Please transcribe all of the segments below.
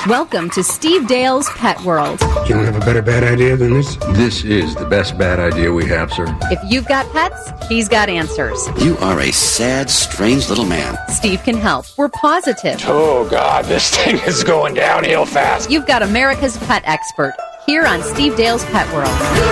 Welcome to Steve Dale's Pet World. You don't have a better bad idea than this? This is the best bad idea we have, sir. If you've got pets, he's got answers. You are a sad, strange little man. Steve can help. We're positive. Oh, God, this thing is going downhill fast. You've got America's pet expert here on Steve Dale's Pet World.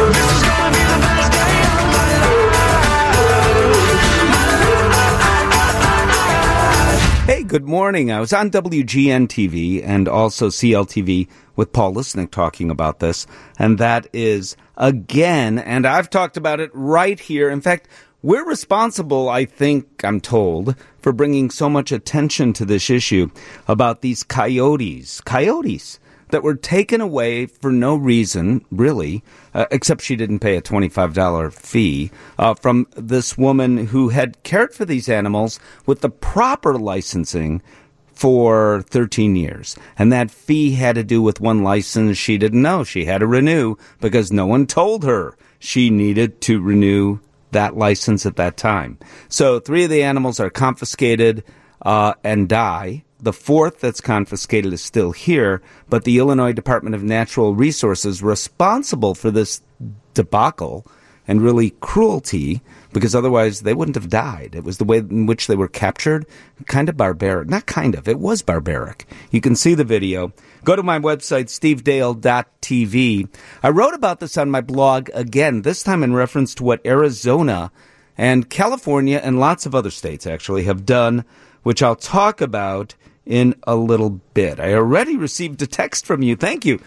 Hey, good morning. I was on WGN-TV and also CLTV with Paul Lisnick talking about this, and that is, again, and I've talked about it right here. In fact, we're responsible, I think, I'm told, for bringing so much attention to this issue about these coyotes that were taken away for no reason, really, except she didn't pay a $25 fee, from this woman who had cared for these animals with the proper licensing for 13 years. And that fee had to do with one license she didn't know she had to renew because no one told her she needed to renew that license at that time. So 3 of the animals are confiscated and die. The 4th that's confiscated is still here, but the Illinois Department of Natural Resources responsible for this debacle and really cruelty, because otherwise they wouldn't have died. It was the way in which they were captured, kind of barbaric. Not kind of, it was barbaric. You can see the video. Go to my website, stevedale.tv. I wrote about this on my blog again, this time in reference to what Arizona and California and lots of other states actually have done, which I'll talk about in a little bit. I already received a text from you. Thank you.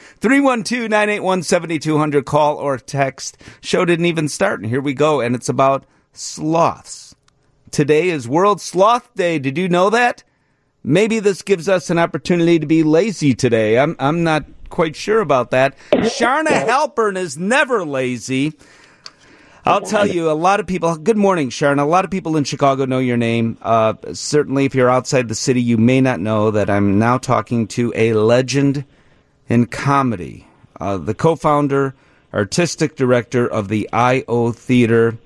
312-981-7200. Call or text. Show didn't even start, and here we go. And it's about sloths. Today is World Sloth Day. Did you know that? Maybe this gives us an opportunity to be lazy today. I'm not quite sure about that. Sharna Halpern is never lazy. I'll tell you, a lot of people, good morning, Sharon. A lot of people in Chicago know your name. Certainly, if you're outside the city, you may not know that I'm now talking to a legend in comedy, the co-founder, artistic director of the I.O. Theater.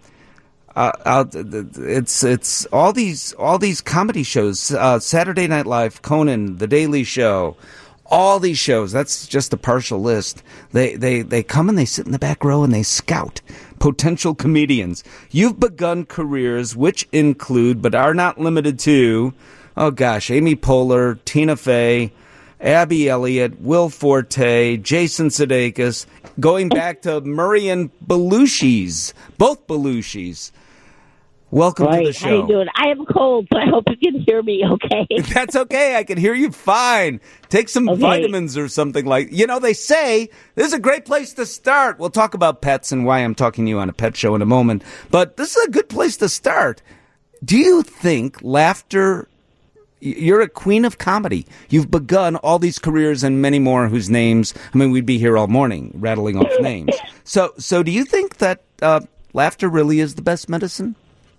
It's all these comedy shows, Saturday Night Live, Conan, The Daily Show, all these shows. That's just a partial list. They come and they sit in the back row and they scout potential comedians. You've begun careers which include, but are not limited to, Amy Poehler, Tina Fey, Abby Elliott, Will Forte, Jason Sudeikis, going back to Murray and Belushi's, both Belushis. Welcome to the show. How you doing? I am cold, so I hope you can hear me okay. That's okay. I can hear you fine. Take some vitamins or something they say this is a great place to start. We'll talk about pets and why I'm talking to you on a pet show in a moment. But this is a good place to start. Do you think laughter, you're a queen of comedy. You've begun all these careers and many more whose names, we'd be here all morning rattling off names. So do you think that laughter really is the best medicine?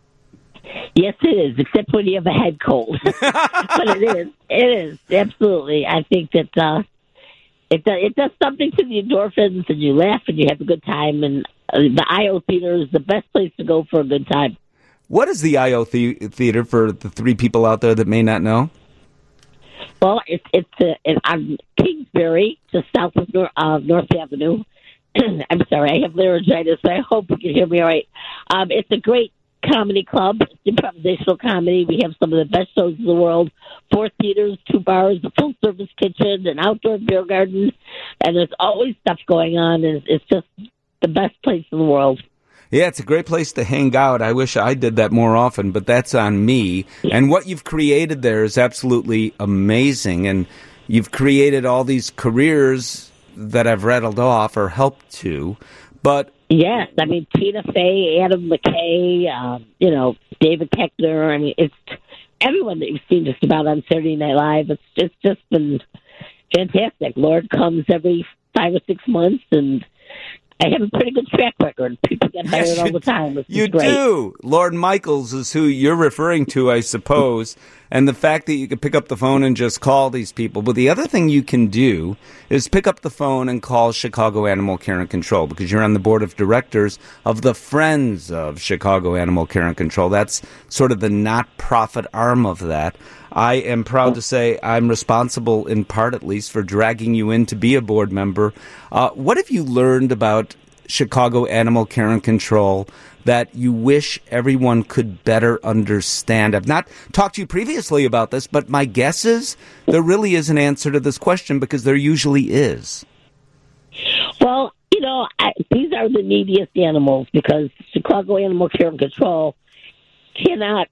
Yes, it is, except when you have a head cold. But it is, absolutely. I think that it does something to the endorphins, and you laugh and you have a good time, and the I.O. Theater is the best place to go for a good time. What is the I.O. Theater for the 3 people out there that may not know? Well, it's on Kingsbury, just south of North Avenue. I'm sorry, I have laryngitis, so I hope you can hear me all right. It's a great comedy club, improvisational comedy. We have some of the best shows in the world. 4 theaters, 2 bars, a full-service kitchen, an outdoor beer garden, and there's always stuff going on. It's just the best place in the world. Yeah, it's a great place to hang out. I wish I did that more often, but that's on me. And what you've created there is absolutely amazing, and you've created all these careers that I've rattled off or helped to, but yes, Tina Fey, Adam McKay, David Koechner. It's everyone that you've seen just about on Saturday Night Live. It's just been fantastic. Lord comes every 5 or 6 months, and I have a pretty good track record. People get hired all the time. Which you is great. do. Lord Michaels is who you're referring to, I suppose. And the fact that you can pick up the phone and just call these people. But the other thing you can do is pick up the phone and call Chicago Animal Care and Control, because you're on the board of directors of the Friends of Chicago Animal Care and Control. That's sort of the not-profit arm of that. I am proud to say I'm responsible, in part at least, for dragging you in to be a board member. What have you learned about Chicago Animal Care and Control that you wish everyone could better understand? I've not talked to you previously about this, but my guess is there really is an answer to this question, because there usually is. Well, these are the neediest animals, because Chicago Animal Care and Control cannot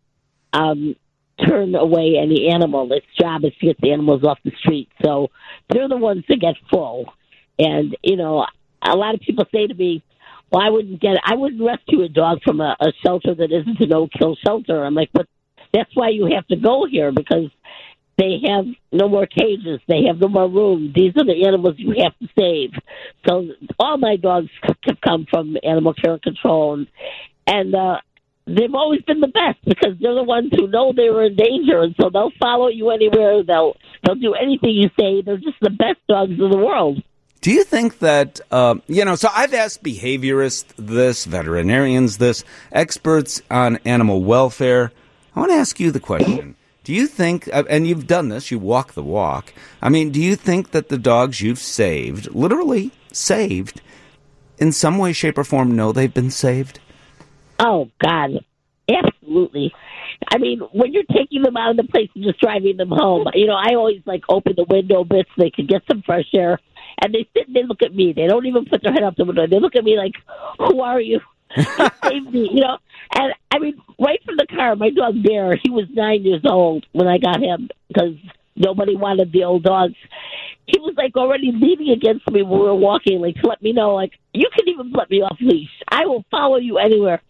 turn away any animal. Its job is to get the animals off the street. So they're the ones that get full. And, a lot of people say to me, well, I wouldn't rescue a dog from a shelter that isn't a no-kill shelter. I'm like, but that's why you have to go here, because they have no more cages. They have no more room. These are the animals you have to save. So all my dogs have come from Animal Care and Control. And they've always been the best, because they're the ones who know they were in danger. And so they'll follow you anywhere. They'll do anything you say. They're just the best dogs in the world. Do you think that, so I've asked behaviorists this, veterinarians this, experts on animal welfare. I want to ask you the question. Do you think, and you've done this, you walk the walk, do you think that the dogs you've saved, literally saved, in some way, shape, or form know they've been saved? Oh, God, absolutely. When you're taking them out of the place and just driving them home, I always, open the window bits so they can get some fresh air. And they sit and they look at me. They don't even put their head out the window. They look at me like, who are you? You saved me, And, right from the car, my dog Bear, he was 9 years old when I got him, because nobody wanted the old dogs. He was, already leaning against me when we were walking, to let me know, you can even let me off leash. I will follow you anywhere.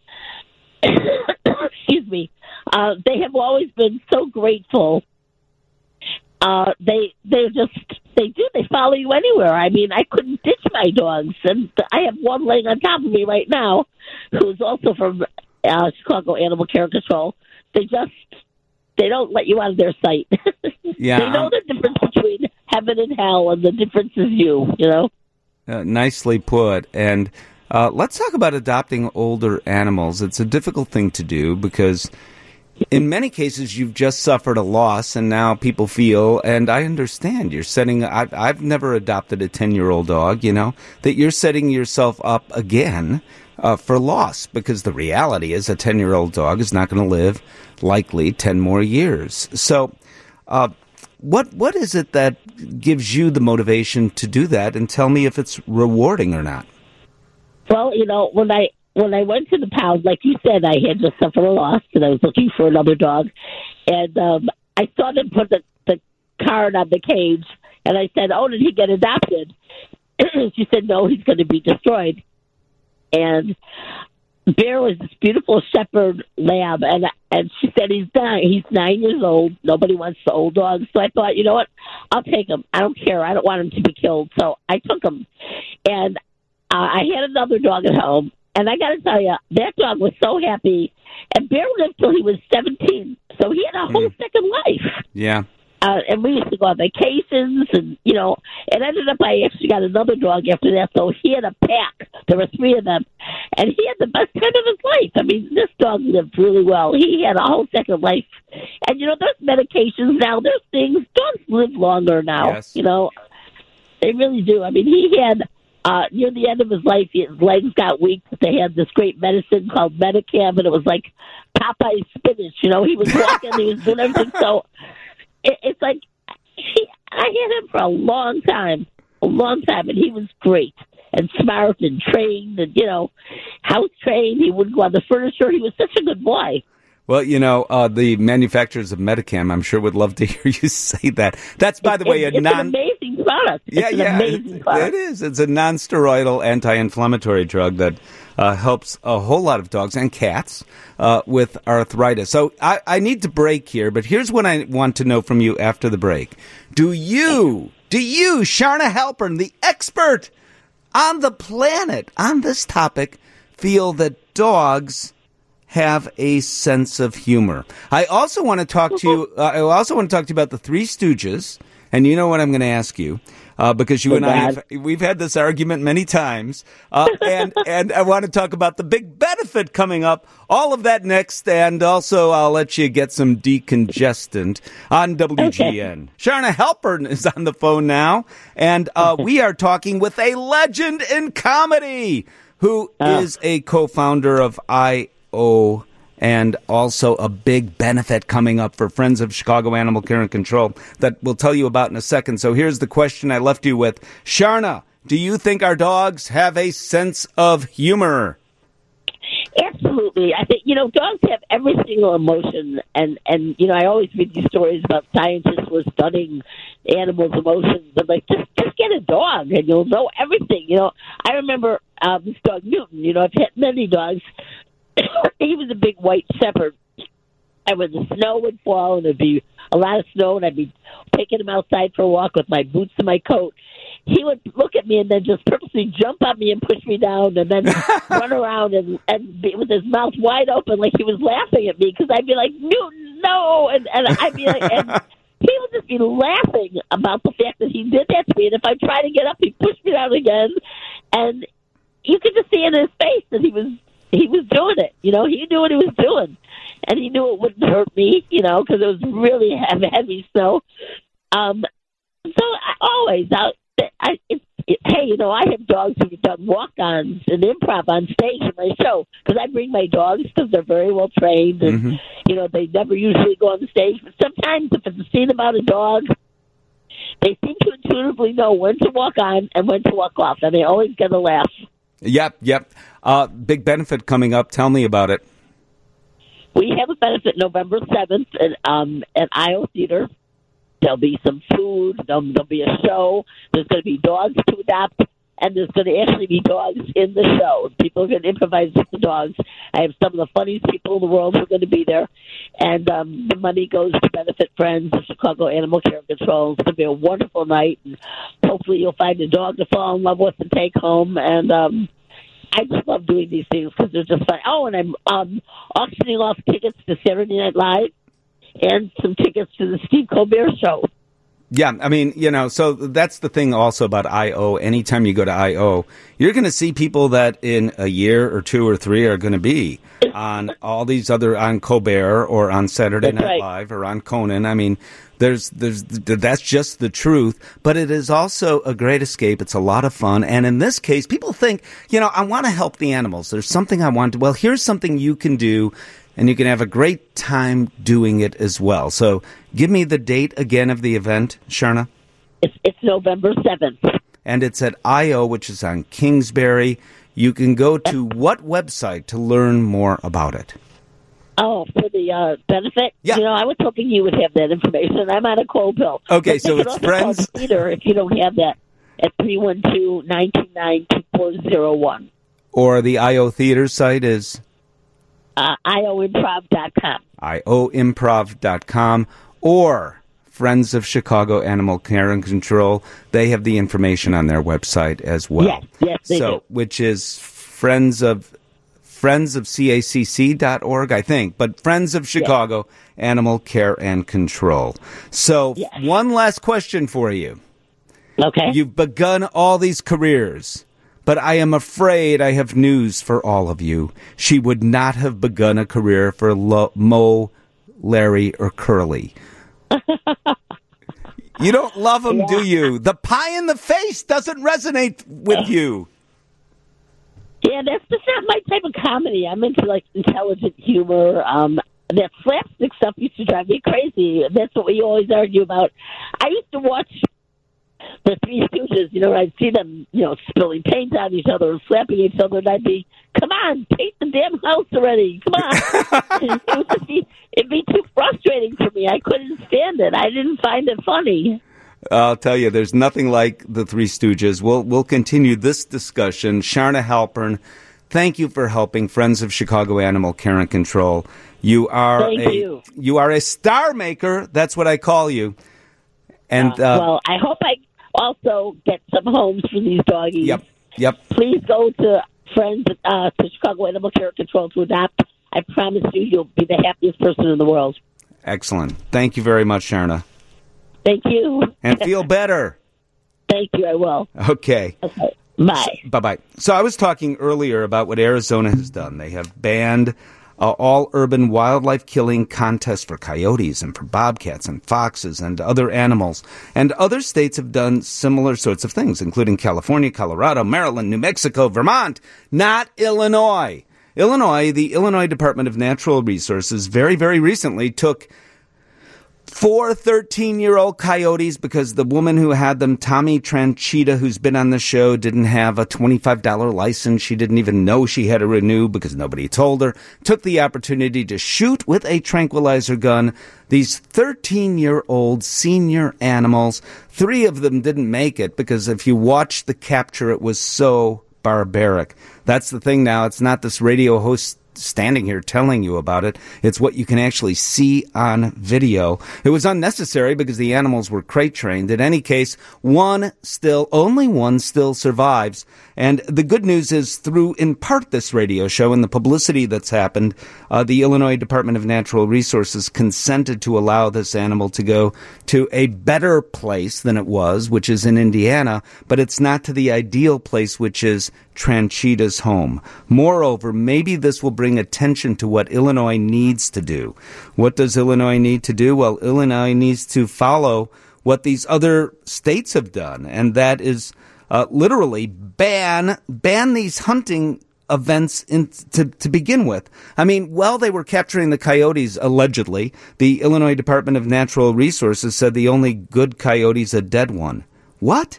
Excuse me. They have always been so grateful. They follow you anywhere. I couldn't ditch my dogs, and I have one laying on top of me right now, who's also from Chicago Animal Care and Control. They don't let you out of their sight. Yeah, they know the difference between heaven and hell, and the difference is you. Nicely put. And let's talk about adopting older animals. It's a difficult thing to do, because in many cases, you've just suffered a loss, and now people feel, and I understand, you're setting, I've never adopted a 10-year-old dog, that you're setting yourself up again for loss, because the reality is a 10-year-old dog is not going to live, likely, 10 more years. So what is it that gives you the motivation to do that, and tell me if it's rewarding or not? Well, when I went to the pound, like you said, I had just suffered a loss, and I was looking for another dog. And I saw them put the card on the cage, and I said, oh, did he get adopted? She said, no, he's going to be destroyed. And Bear was this beautiful shepherd lab, and she said, he's 9 years old. Nobody wants the old dogs. So I thought, you know what? I'll take him. I don't care. I don't want him to be killed. So I took him. And I had another dog at home. And I got to tell you, that dog was so happy. And Bear lived till he was 17. So he had a whole second life. Yeah. And we used to go on vacations. And, it ended up I actually got another dog after that. So he had a pack. There were 3 of them. And he had the best time of his life. This dog lived really well. He had a whole second life. And, there's medications now. There's things. Dogs live longer now. Yes. They really do. He had... near the end of his life, his legs got weak. They had this great medicine called Medicam, and it was like Popeye's spinach. He was walking, he was doing everything. So it's like I had him for a long time, and he was great and smart and trained and, house trained. He wouldn't go on the furniture. He was such a good boy. Well, the manufacturers of Medicam, I'm sure, would love to hear you say that. That's, by the way, it's an amazing product. Amazing product. It is. It's a non-steroidal anti-inflammatory drug that helps a whole lot of dogs and cats with arthritis. So I need to break here, but here's what I want to know from you after the break. Do you, Sharna Halpern, the expert on the planet on this topic feel that dogs have a sense of humor. I also want to talk to you. I also want to talk to you about the Three Stooges, and you know what I'm going to ask you. Because you and I we've had this argument many times, and I want to talk about the big benefit coming up. All of that next, and also I'll let you get some decongestant on WGN. Okay. Sharna Halpern is on the phone now, and we are talking with a legend in comedy who is a co-founder of IO. And also a big benefit coming up for Friends of Chicago Animal Care and Control that we'll tell you about in a second. So here's the question I left you with. Sharna, do you think our dogs have a sense of humor? Absolutely. I think, dogs have every single emotion. And I always read these stories about scientists who are studying animals' emotions. I'm like, just get a dog and you'll know everything. I remember this dog, Newton. I've had many dogs. He was a big white shepherd. And when the snow would fall, and there'd be a lot of snow, and I'd be taking him outside for a walk with my boots and my coat, he would look at me and then just purposely jump on me and push me down and then run around and be with his mouth wide open like he was laughing at me because I'd be like, Newton, no! And I'd be like... And he would just be laughing about the fact that he did that to me, and if I tried to get up, he'd push me down again. And you could just see in his face that he was doing it. He knew what he was doing. And he knew it wouldn't hurt me, because it was really heavy snow. So I always, I have dogs who've done walk-ons and improv on stage in my show because I bring my dogs because they're very well trained and, they never usually go on the stage. But sometimes if it's a scene about a dog, they seem to intuitively know when to walk on and when to walk off, and they always get a laugh. Yep. Big benefit coming up. Tell me about it. We have a benefit November 7th at IO Theater. There'll be some food. There'll be a show. There's going to be dogs to adopt, and there's going to actually be dogs in the show. People are going to improvise with the dogs. I have some of the funniest people in the world who are going to be there, and the money goes to benefit Friends of Chicago Animal Care and Control. It's going to be a wonderful night, and hopefully you'll find a dog to fall in love with and take home, and I just love doing these things because they're just fun. Oh, and I'm auctioning off tickets to Saturday Night Live and some tickets to the Steve Colbert Show. Yeah, I mean, so that's the thing also about I.O. Anytime you go to I.O., you're going to see people that in a year or two or three are going to be on all these on Colbert or on Saturday Night Live or on Conan. I mean, that's just the truth, but it is also a great escape. It's a lot of fun. And in this case, people think, I want to help the animals. There's something I want to, well, here's something you can do. And you can have a great time doing it as well. So give me the date again of the event, Sharna. It's November 7th. And it's at IO, which is on Kingsbury. You can go to what website to learn more about it? Oh, for the benefit? Yeah. I was hoping you would have that information. I'm on a cold bill. Okay, so it's Friends. Theater if you don't have that at 312-929-2401. Or the IO Theater site is? IOimprov.com. IOimprov.com or Friends of Chicago Animal Care and Control. They have the information on their website as well. Yes, they do. Which is Friends of CACC.org, I think, but Friends of Chicago Animal Care and Control. So one last question for you. Okay. You've begun all these careers. But I am afraid I have news for all of you. She would not have begun a career for Mo, Larry, or Curly. You don't love them, do you? The pie in the face doesn't resonate with you. Yeah, that's just not my type of comedy. I'm into, intelligent humor. That slapstick stuff used to drive me crazy. That's what we always argue about. I used to watch the Three Stooges, I'd see them, spilling paint on each other and slapping each other, and I'd be, come on, paint the damn house already, come on. It'd be too frustrating for me. I couldn't stand it. I didn't find it funny. I'll tell you, there's nothing like the Three Stooges. We'll continue this discussion. Sharna Halpern, thank you for helping Friends of Chicago Animal Care and Control. You are a star maker. That's what I call you. And well, I hope I also get some homes for these doggies. Yep. Yep. Please go to Friends to Chicago Animal Care Control to adopt. I promise you, you'll be the happiest person in the world. Excellent. Thank you very much, Sharna. Thank you. And feel better. Thank you, I will. Okay. Bye. Bye-bye. So I was talking earlier about what Arizona has done. They have banned all urban wildlife killing contests for coyotes and for bobcats and foxes and other animals. And other states have done similar sorts of things, including California, Colorado, Maryland, New Mexico, Vermont, not Illinois. The Illinois Department of Natural Resources very, very recently took 4 13-year-old coyotes because the woman who had them, Tommy Tranchita, who's been on the show, didn't have a $25 license. She didn't even know she had to renew because nobody told her. Took the opportunity to shoot with a tranquilizer gun these 13-year-old senior animals. 3 of them didn't make it because if you watch the capture, it was so barbaric. That's the thing now. It's not this radio host standing here telling you about it. It's what you can actually see on video. It was unnecessary because the animals were crate trained. In any case, only one still survives. And the good news is through, in part, this radio show and the publicity that's happened, the Illinois Department of Natural Resources consented to allow this animal to go to a better place than it was, which is in Indiana, but it's not to the ideal place, which is Tranchita's home. Moreover, maybe this will bring attention to what Illinois needs to do. What does Illinois need to do? Well, Illinois needs to follow what these other states have done, and that is literally ban these hunting events to begin with. I mean, while they were capturing the coyotes, allegedly, the Illinois Department of Natural Resources said the only good coyote's a dead one. What?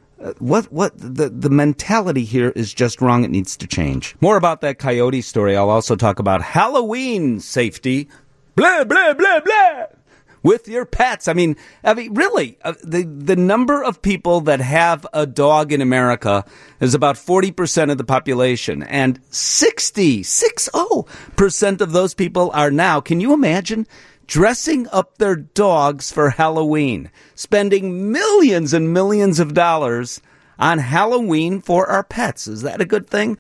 The mentality here is just wrong. It needs to change. More about that coyote story. I'll also talk about Halloween safety. Blah, blah, blah, blah. With your pets. I mean, really, the number of people that have a dog in America is about 40% of the population. And 60% of those people are now, can you imagine, dressing up their dogs for Halloween, spending millions and millions of dollars on Halloween for our pets. Is that a good thing?